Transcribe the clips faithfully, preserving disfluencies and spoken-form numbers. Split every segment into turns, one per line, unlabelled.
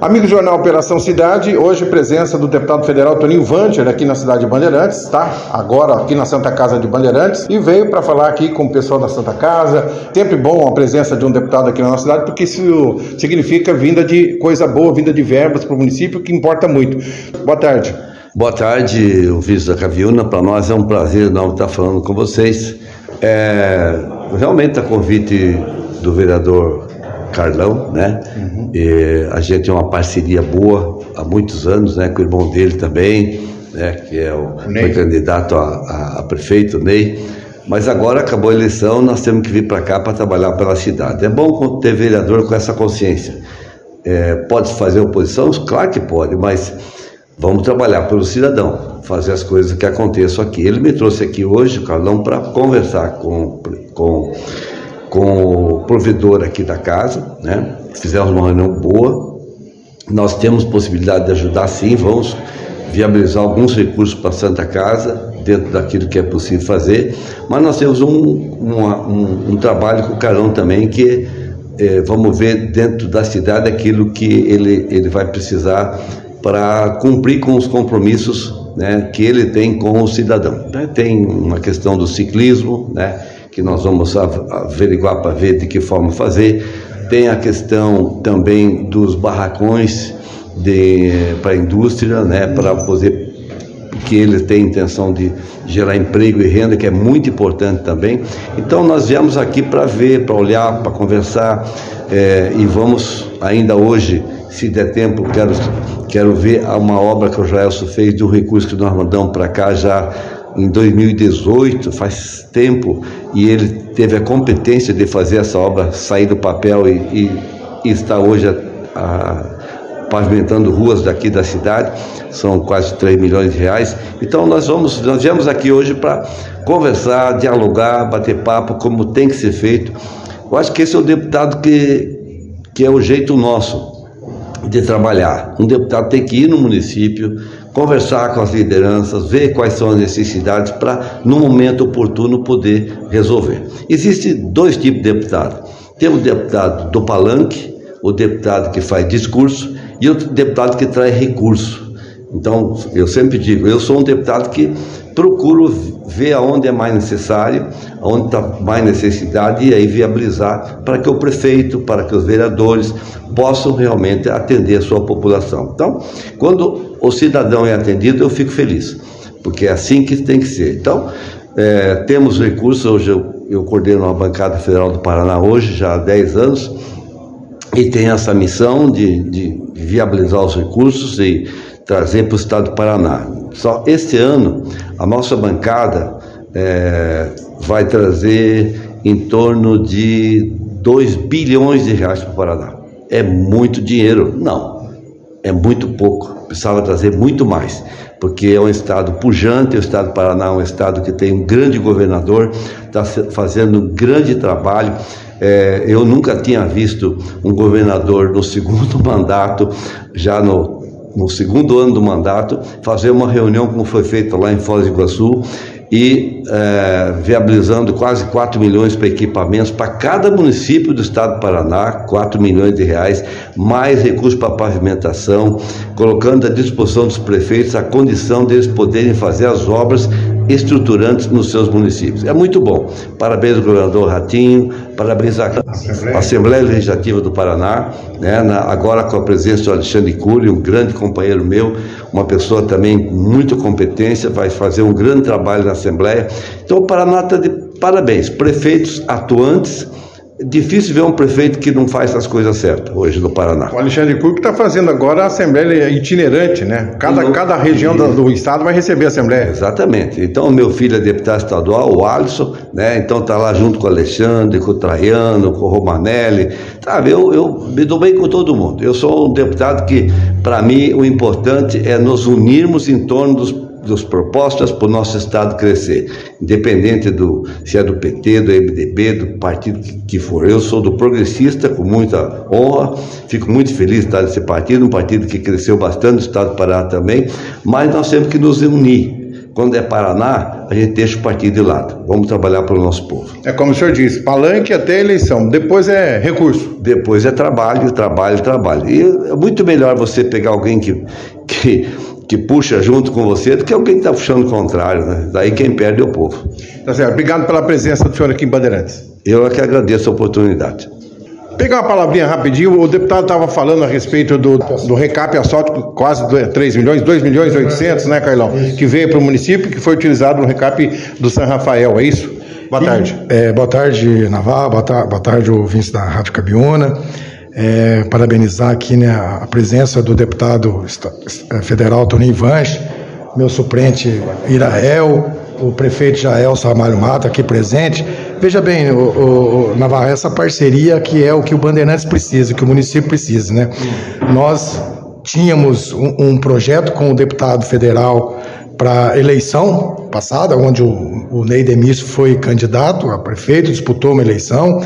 Amigo do Jornal Operação Cidade, hoje presença do deputado federal Toninho Vancher aqui na cidade de Bandeirantes, tá? Agora aqui na Santa Casa de Bandeirantes, e veio para falar aqui com o pessoal da Santa Casa. Sempre bom a presença de um deputado aqui na nossa cidade, porque isso significa vinda de coisa boa, vinda de verbas para o município, que importa muito. Boa tarde.
Boa tarde, o vice da Caviúna. Para nós é um prazer não estar falando com vocês. É, realmente a convite do vereador Carlão, né? Uhum. E a gente tem uma parceria boa há muitos anos, né? Com o irmão dele também, né? Que é o foi candidato a, a, a prefeito, Ney. Mas agora acabou a eleição, nós temos que vir para cá para trabalhar pela cidade. É bom ter vereador com essa consciência. É, pode fazer oposição? Claro que pode, mas vamos trabalhar pelo cidadão, fazer as coisas que aconteçam aqui. Ele me trouxe aqui hoje, o Carlão, para conversar com, com, com o provedor aqui da casa, né? Fizemos uma reunião boa. Nós temos possibilidade de ajudar, sim, vamos viabilizar alguns recursos para a Santa Casa, dentro daquilo que é possível fazer, mas nós temos um, uma, um, um trabalho com o Carlão também, que é, vamos ver dentro da cidade aquilo que ele, ele vai precisar para cumprir com os compromissos, né, que ele tem com o cidadão. Né? Tem uma questão do ciclismo, né, que nós vamos averiguar para ver de que forma fazer. Tem a questão também dos barracões para a indústria, né, para poder, que ele tem intenção de gerar emprego e renda, que é muito importante também. Então nós viemos aqui para ver, para olhar, para conversar, é, e vamos ainda hoje, se der tempo, quero, quero ver uma obra que o Joelso fez de um recurso que nós mandamos para cá já em dois mil e dezoito, faz tempo, e ele teve a competência de fazer essa obra sair do papel e, e, e está hoje a, a, pavimentando ruas daqui da cidade. São quase três milhões de reais. Então nós vamos, nós viemos aqui hoje para conversar, dialogar, bater papo, como tem que ser feito. Eu acho que esse é o deputado que, que é o jeito nosso de trabalhar. Um deputado tem que ir no município, conversar com as lideranças, ver quais são as necessidades para, no momento oportuno, poder resolver. Existem dois tipos de deputado. Tem o deputado do palanque, o deputado que faz discurso, e o deputado que traz recurso. Então, eu sempre digo, eu sou um deputado que procuro ver aonde é mais necessário, aonde está mais necessidade, e aí viabilizar para que o prefeito, para que os vereadores possam realmente atender a sua população. Então, quando o cidadão é atendido, eu fico feliz, porque é assim que tem que ser. Então, é, temos recursos. Hoje eu, eu coordeno a bancada federal do Paraná, hoje, já há dez anos, e tem essa missão de, de viabilizar os recursos e trazer para o estado do Paraná. Só este ano, a nossa bancada é, vai trazer em torno de dois bilhões de reais para o Paraná. É muito dinheiro? Não, é muito pouco. Precisava trazer muito mais, porque é um estado pujante. O estado do Paraná é um estado que tem um grande governador, está fazendo um grande trabalho. É, eu nunca tinha visto um governador no segundo mandato, já no no segundo ano do mandato, fazer uma reunião como foi feita lá em Foz do Iguaçu e é, viabilizando quase quatro milhões para equipamentos para cada município do estado do Paraná, quatro milhões de reais, mais recursos para pavimentação, colocando à disposição dos prefeitos a condição deles poderem fazer as obras estruturantes nos seus municípios. É muito bom. Parabéns ao governador Ratinho, parabéns à Assembleia, Assembleia Legislativa do Paraná, né, na, agora com a presença do Alexandre Cury, um grande companheiro meu, uma pessoa também com muita competência, vai fazer um grande trabalho na Assembleia. Então o Paraná está de parabéns. Prefeitos atuantes. Difícil ver um prefeito que não faz as coisas certas hoje no Paraná.
O Alexandre Cury está fazendo agora a Assembleia itinerante, né? Cada, não, cada região do, do estado vai receber a Assembleia.
Exatamente. Então, o meu filho é deputado estadual, o Alisson, né? Então está lá junto com o Alexandre, com o Traiano, com o Romanelli. Sabe, eu, eu me dou bem com todo mundo. Eu sou um deputado que, para mim, o importante é nos unirmos em torno dos das propostas para o nosso estado crescer, independente do se é do P T, do M D B, do partido que, que for. Eu sou do Progressista, com muita honra, fico muito feliz de estar nesse partido, um partido que cresceu bastante no estado do Paraná também, mas nós temos que nos unir. Quando é Paraná, a gente deixa o partido de lado. Vamos trabalhar para o nosso povo.
É como o senhor disse, palanque até a eleição, depois é recurso.
Depois é trabalho, trabalho, trabalho. E é muito melhor você pegar alguém que, que, que puxa junto com você do que alguém que está puxando o contrário, né? Daí quem perde é o povo.
Tá certo. Obrigado pela presença do senhor aqui em Bandeirantes.
Eu é que agradeço a oportunidade.
Pegar uma palavrinha rapidinho, o deputado estava falando a respeito do, do recap asfáltico, quase três milhões, dois milhões e oitocentos, né, Carlão? Que veio para o município, que foi utilizado no recap do São Rafael, é isso? Boa tarde.
É, boa tarde, Navarro, boa, ta boa tarde, ouvintes da Rádio Cabiúna. É, parabenizar aqui, né, a presença do deputado federal Toninho Vanche, meu suplente Irael, o prefeito Jael Samário Mato aqui presente. Veja bem, o, o, o Navarro, essa parceria que é o que o Bandeirantes precisa, que o município precisa, né? Nós tínhamos um, um projeto com o deputado federal para eleição passada, onde o, o Ney Demício foi candidato a prefeito, disputou uma eleição,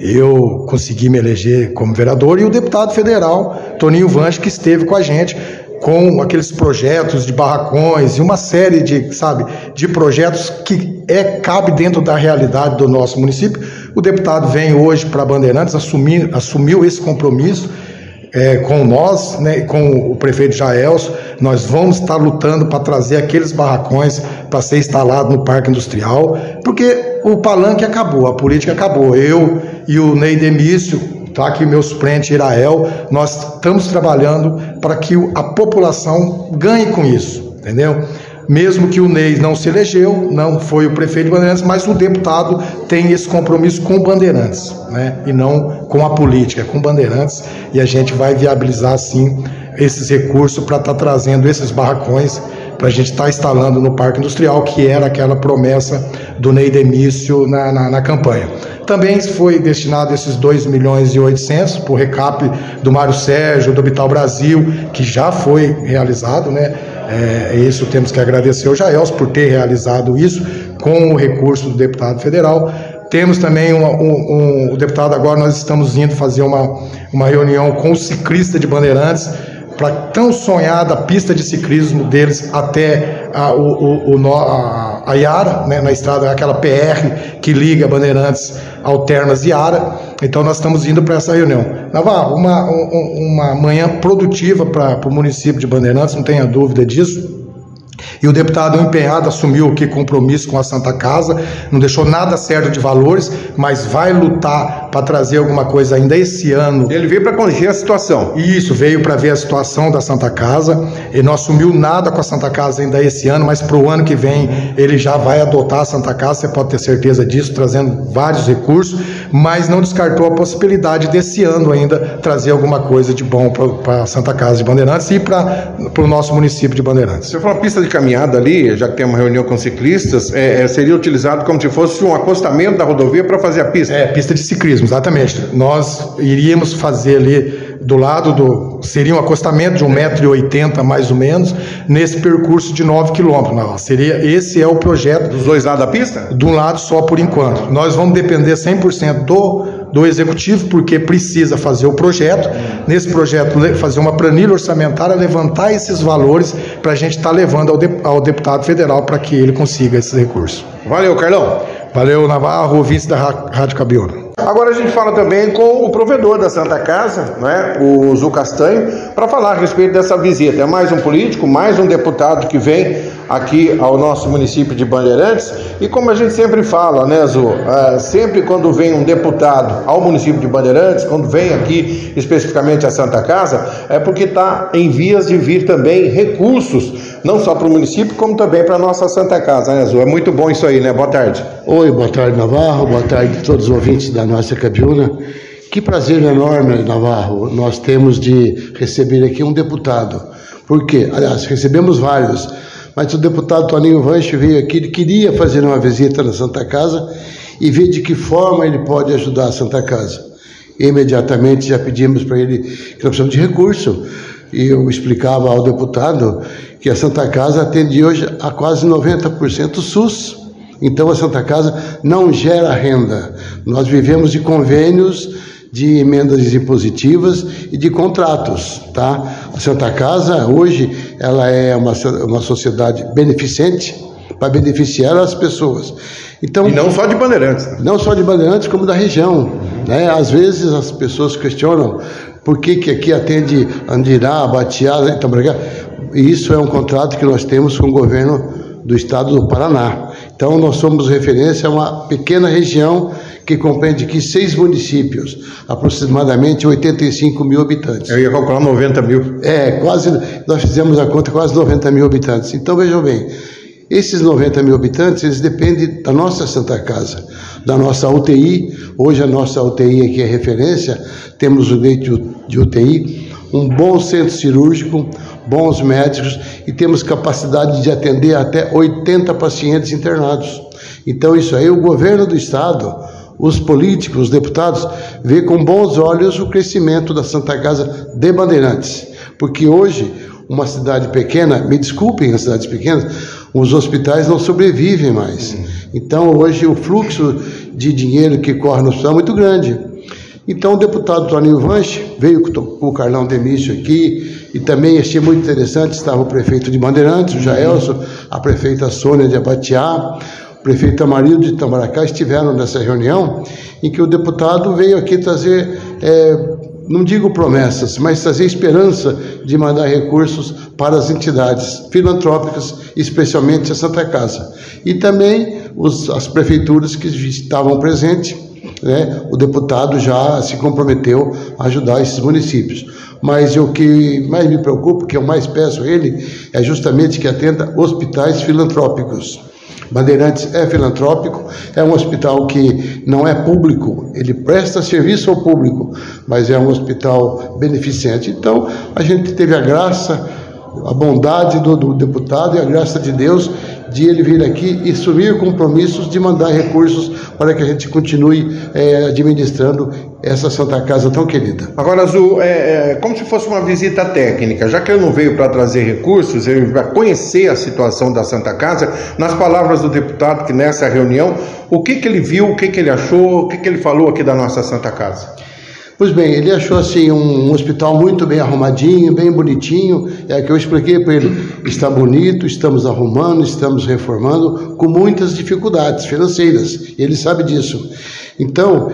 eu consegui me eleger como vereador, e o deputado federal Toninho Vanche, que esteve com a gente com aqueles projetos de barracões e uma série de, sabe, de projetos que é, cabe dentro da realidade do nosso município. O deputado vem hoje para Bandeirantes, assumir, assumiu esse compromisso é, com nós, né, com o prefeito Jaelso. Nós vamos estar lutando para trazer aqueles barracões para ser instalado no Parque Industrial, porque o palanque acabou, a política acabou. Eu e o Ney Demício, tá aqui meu suplente Irael, nós estamos trabalhando para que a população ganhe com isso, entendeu? Mesmo que o Ney não se elegeu, não foi o prefeito de Bandeirantes, mas o deputado tem esse compromisso com Bandeirantes, né? E não com a política, com Bandeirantes, e a gente vai viabilizar sim esses recursos para estar tá trazendo esses barracões para a gente estar tá instalando no Parque Industrial, que era aquela promessa do Ney Demício na, na, na campanha. Também foi destinado esses dois milhões e oitocentos para o recap do Mário Sérgio, do Bital Brasil, que já foi realizado, né? É, isso temos que agradecer ao Jaels por ter realizado isso com o recurso do deputado federal. Temos também uma, um, um, o deputado, agora nós estamos indo fazer uma, uma reunião com o ciclista de Bandeirantes, para tão sonhada pista de ciclismo deles até a, o, o, a, a Iara, né, na estrada, aquela P R que liga Bandeirantes, Alternas e Iara. Então nós estamos indo para essa reunião. Navarro, uma, uma manhã produtiva para o município de Bandeirantes, não tenha dúvida disso. E o deputado empenhado assumiu aqui compromisso com a Santa Casa, não deixou nada certo de valores, mas vai lutar para trazer alguma coisa ainda esse ano.
Ele veio para conhecer a situação.
Isso, veio para ver a situação da Santa Casa. Ele não assumiu nada com a Santa Casa ainda esse ano, mas para o ano que vem ele já vai adotar a Santa Casa, você pode ter certeza disso, trazendo vários recursos, mas não descartou a possibilidade desse ano ainda trazer alguma coisa de bom para a Santa Casa de Bandeirantes e para o nosso município de Bandeirantes.
Você falou uma pista de caminhada ali, já que tem uma reunião com ciclistas, é, é, seria utilizado como se fosse um acostamento da rodovia para fazer a pista?
É, pista de ciclismo, exatamente. Nós iríamos fazer ali do lado do... Seria um acostamento de um metro e oitenta mais ou menos, nesse percurso de nove quilômetros. Não, seria, esse é o projeto.
Dos dois lados da pista?
De um lado só por enquanto. Nós vamos depender cem por cento do... do executivo, porque precisa fazer o projeto, nesse projeto fazer uma planilha orçamentária, levantar esses valores para a gente estar tá levando ao, de, ao deputado federal para que ele consiga esses recursos.
Valeu, Carlão.
Valeu, Navarro, ouvinte da Rádio Cabiúna.
Agora a gente fala também com o provedor da Santa Casa, né, o Zu Castanho, para falar a respeito dessa visita. É mais um político, mais um deputado que vem aqui ao nosso município de Bandeirantes. E como a gente sempre fala, né, Zu, é, sempre quando vem um deputado ao município de Bandeirantes, quando vem aqui especificamente a Santa Casa, é porque está em vias de vir também recursos, não só para o município, como também para a nossa Santa Casa, né, Zu? É muito bom isso aí, né? Boa tarde.
Oi, boa tarde, Navarro, boa tarde a todos os ouvintes da nossa Cabiúna. Que prazer enorme, Navarro, nós temos de receber aqui um deputado. Por quê? Aliás, recebemos vários, mas o deputado Toninho Vanche veio aqui, ele queria fazer uma visita na Santa Casa e ver de que forma ele pode ajudar a Santa Casa. Imediatamente já pedimos para ele que nós precisamos de recurso. E eu explicava ao deputado que a Santa Casa atende hoje a quase noventa por cento SUS. Então a Santa Casa não gera renda. Nós vivemos de convênios, de emendas impositivas e de contratos, tá? A Santa Casa hoje ela é uma, uma sociedade beneficente para beneficiar as pessoas. Então,
e não só de Bandeirantes. Né?
Não só de Bandeirantes, como da região. Uhum. Né? Às vezes as pessoas questionam por que, que aqui atende Andirá, Batiá, Itamaracá. E isso é um contrato que nós temos com o governo do estado do Paraná. Então, nós somos referência a uma pequena região que compreende aqui seis municípios, aproximadamente oitenta e cinco mil habitantes.
Eu ia calcular noventa mil.
É, quase, nós fizemos a conta, quase noventa mil habitantes. Então, vejam bem, esses noventa mil habitantes, eles dependem da nossa Santa Casa, da nossa U T I. Hoje a nossa U T I aqui é referência, temos o leito de U T I, um bom centro cirúrgico, bons médicos e temos capacidade de atender até oitenta pacientes internados. Então isso aí, o governo do estado, os políticos, os deputados, vê com bons olhos o crescimento da Santa Casa de Bandeirantes, porque hoje, uma cidade pequena, me desculpem as cidades pequenas, os hospitais não sobrevivem mais. Então hoje o fluxo de dinheiro que corre no hospital é muito grande. Então o deputado Toninho Vanche veio com o Carlão Demício aqui, e também achei muito interessante, estava o prefeito de Bandeirantes, o Jaelson, a prefeita Sônia de Abatiá, o prefeito Amarildo de Itamaracá, estiveram nessa reunião, em que o deputado veio aqui trazer, é, não digo promessas, mas trazer esperança de mandar recursos para as entidades filantrópicas, especialmente a Santa Casa. E também os, as prefeituras que estavam presentes, né, o deputado já se comprometeu a ajudar esses municípios. Mas o que mais me preocupa, que eu mais peço a ele, é justamente que atenda hospitais filantrópicos. Bandeirantes é filantrópico, é um hospital que não é público, ele presta serviço ao público, mas é um hospital beneficente. Então, a gente teve a graça, a bondade do, do deputado e a graça de Deus de ele vir aqui e assumir compromissos de mandar recursos para que a gente continue é, administrando essa Santa Casa tão querida.
Agora, Azul, é, é como se fosse uma visita técnica, já que ele não veio para trazer recursos, ele vai conhecer a situação da Santa Casa. Nas palavras do deputado que nessa reunião, o que, que ele viu, o que, que ele achou, o que, que ele falou aqui da nossa Santa Casa?
Pois bem, ele achou assim um hospital muito bem arrumadinho, bem bonitinho, é que eu expliquei para ele, está bonito, estamos arrumando, estamos reformando, com muitas dificuldades financeiras, ele sabe disso. Então,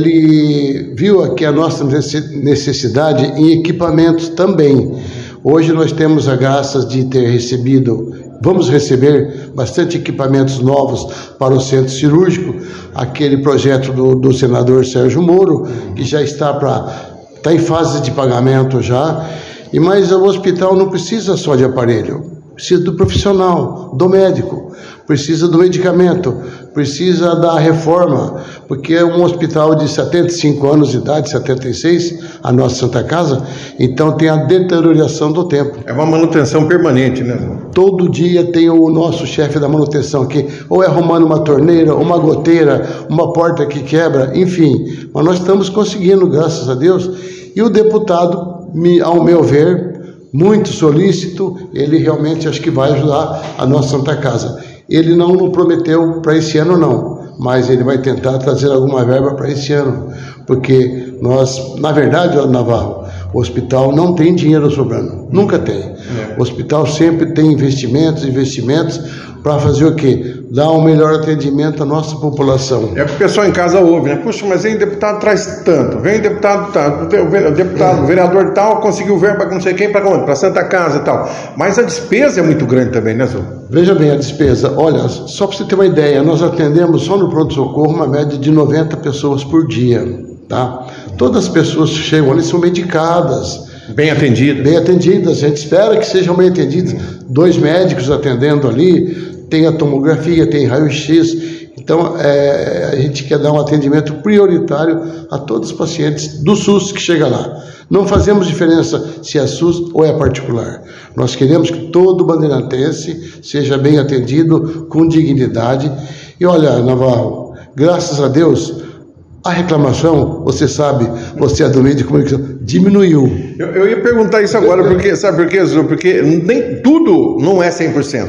ele viu aqui a nossa necessidade em equipamentos também. Hoje nós temos a graça de ter recebido, vamos receber bastante equipamentos novos para o centro cirúrgico, aquele projeto do, do senador Sérgio Moro, que já está, pra, está em fase de pagamento já, e mas o hospital não precisa só de aparelho, precisa do profissional, do médico, precisa do medicamento, precisa da reforma, porque é um hospital de setenta e cinco anos de idade, setenta e seis, a nossa Santa Casa, então tem a deterioração do tempo.
É uma manutenção permanente, né?
Todo dia tem o nosso chefe da manutenção aqui, ou é arrumando uma torneira, uma goteira, uma porta que quebra, enfim, mas nós estamos conseguindo, graças a Deus, e o deputado, ao meu ver, muito solícito, ele realmente acho que vai ajudar a nossa Santa Casa. Ele não nos prometeu para esse ano não, mas ele vai tentar trazer alguma verba para esse ano, porque nós, na verdade, Navarro, o hospital não tem dinheiro sobrando, nunca tem. É. O hospital sempre tem investimentos, investimentos, para fazer o quê? Dar um melhor atendimento à nossa população.
É porque o pessoal em casa ouve, né? Puxa, mas vem deputado traz tanto, vem deputado tal, o deputado, o vereador tal, conseguiu verba para não sei quem, para onde? Para Santa Casa e tal. Mas a despesa é muito grande também, né, Zul?
Veja bem a despesa. Olha, só para você ter uma ideia, nós atendemos só no pronto-socorro uma média de noventa pessoas por dia, tá? Todas as pessoas que chegam ali são medicadas.
Bem atendidas.
Bem atendidas, a gente espera que sejam bem atendidas. Dois médicos atendendo ali, tem a tomografia, tem raio-x. Então, é, a gente quer dar um atendimento prioritário a todos os pacientes do SUS que chega lá. Não fazemos diferença se é SUS ou é particular. Nós queremos que todo bandeirantense seja bem atendido, com dignidade. E olha, Navarro, graças a Deus, a reclamação, você sabe, você é do meio de comunicação, diminuiu.
Eu, eu ia perguntar isso agora, porque, sabe por quê, Zul? Porque nem tudo não é cem por cento.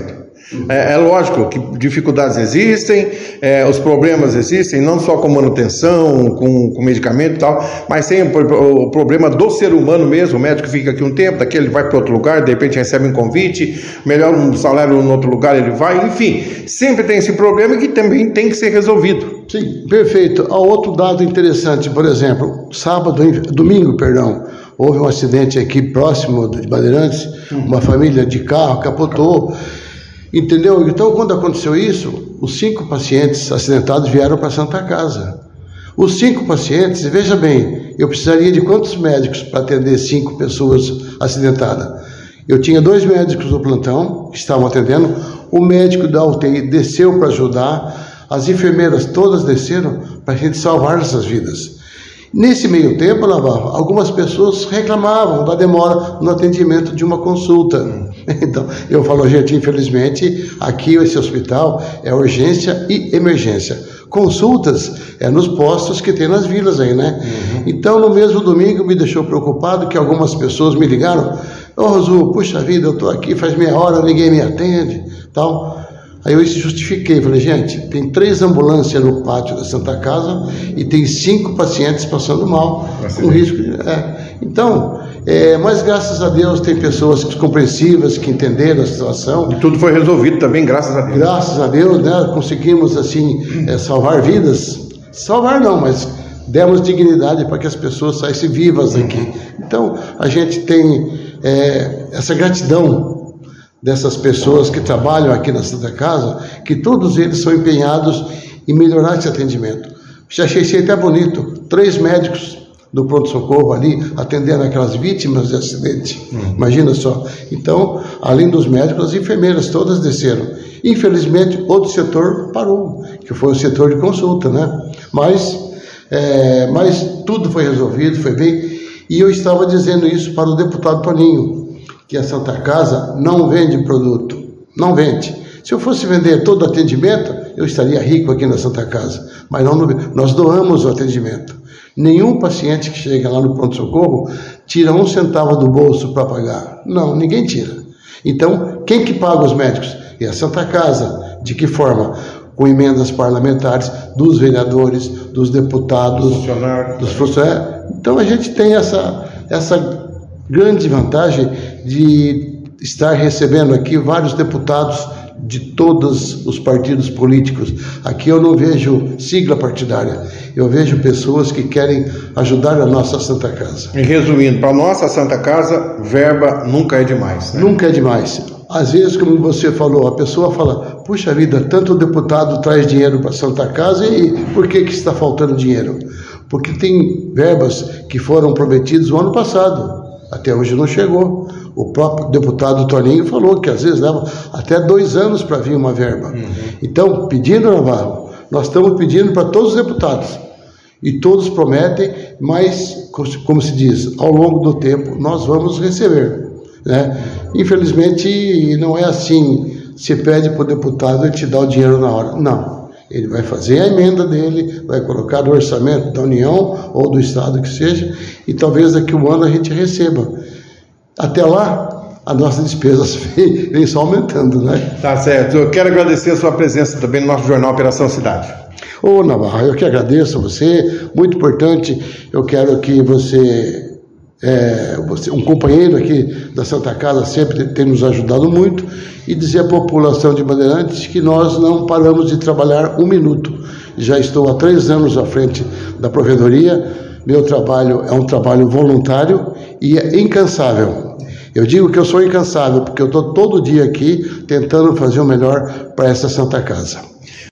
É, é lógico que dificuldades existem, é, os problemas existem, não só com manutenção, com, com medicamento e tal, mas tem o, o problema do ser humano mesmo. O médico fica aqui um tempo, daqui ele vai para outro lugar, de repente recebe um convite, melhora um salário em outro lugar, ele vai, enfim, sempre tem esse problema que também tem que ser resolvido.
Sim, perfeito. Há outro dado interessante, por exemplo, sábado, domingo, perdão, houve um acidente aqui próximo de Bandeirantes, uma família de carro capotou, entendeu? Então, quando aconteceu isso, os cinco pacientes acidentados vieram para a Santa Casa. Os cinco pacientes, veja bem, eu precisaria de quantos médicos para atender cinco pessoas acidentadas? Eu tinha dois médicos do plantão que estavam atendendo, o médico da U T I desceu para ajudar, as enfermeiras todas desceram para a gente salvar essas vidas. Nesse meio tempo, Navarro, algumas pessoas reclamavam da demora no atendimento de uma consulta. Então, eu falo, gente, infelizmente, aqui esse hospital é urgência e emergência. Consultas é nos postos que tem nas vilas aí, né? Uhum. Então, no mesmo domingo, me deixou preocupado que algumas pessoas me ligaram. Ô, Rosu, puxa vida, eu estou aqui faz meia hora, ninguém me atende, tal. Aí eu justifiquei, falei, gente, tem três ambulâncias no pátio da Santa Casa e tem cinco pacientes passando mal, com risco de... É. Então, é, mas graças a Deus tem pessoas compreensivas que entenderam a situação.
E tudo foi resolvido também, graças a Deus.
Graças a Deus, né, conseguimos, assim, é, salvar vidas. Salvar não, mas demos dignidade para que as pessoas saíssem vivas daqui. Então, a gente tem é, essa gratidão dessas pessoas que trabalham aqui na Santa Casa, que todos eles são empenhados em melhorar esse atendimento. Já achei até bonito, três médicos do pronto-socorro ali, atendendo aquelas vítimas de acidente. Uhum. Imagina só. Então, além dos médicos, as enfermeiras todas desceram. Infelizmente, outro setor parou, que foi o setor de consulta, né? Mas, é, mas tudo foi resolvido, foi bem. E eu estava dizendo isso para o deputado Toninho, que a Santa Casa não vende produto, não vende. Se eu fosse vender todo o atendimento, eu estaria rico aqui na Santa Casa, mas não, nós doamos o atendimento. Nenhum paciente que chega lá no pronto-socorro tira um centavo do bolso para pagar. Não, ninguém tira. Então, quem que paga os médicos? É a Santa Casa. De que forma? Com emendas parlamentares dos vereadores, dos deputados,
funcionários.
dos funcionários. Então, a gente tem essa, essa grande vantagem de estar recebendo aqui vários deputados de todos os partidos políticos. Aqui eu não vejo sigla partidária, eu vejo pessoas que querem ajudar a nossa Santa Casa.
E resumindo, para a nossa Santa Casa, verba nunca é demais, né?
Nunca é demais. Às vezes, como você falou, a pessoa fala, puxa vida, tanto deputado traz dinheiro para a Santa Casa e por que que está faltando dinheiro? Porque tem verbas que foram prometidas no ano passado, até hoje não chegou. O próprio deputado Toninho falou que às vezes leva até dois anos para vir uma verba. Uhum. Então, pedindo, Navarro, nós estamos pedindo para todos os deputados. E todos prometem, mas, como se diz, ao longo do tempo nós vamos receber, né? Infelizmente, não é assim, se pede para o deputado e te dá o dinheiro na hora. Não. Ele vai fazer a emenda dele, vai colocar no orçamento da União ou do Estado que seja, e talvez daqui a um ano a gente receba. Até lá, as nossas despesas vêm só aumentando, né?
Tá certo. Eu quero agradecer a sua presença também no nosso jornal Operação Cidade.
Ô, Navarro, eu que agradeço a você, muito importante. Eu quero que você, é, você, um companheiro aqui da Santa Casa, sempre tem nos ajudado muito, e dizer à população de Bandeirantes que nós não paramos de trabalhar um minuto. Já estou há três anos à frente da provedoria. Meu trabalho é um trabalho voluntário e é incansável. Eu digo que eu sou incansável porque eu estou todo dia aqui tentando fazer o melhor para essa Santa Casa.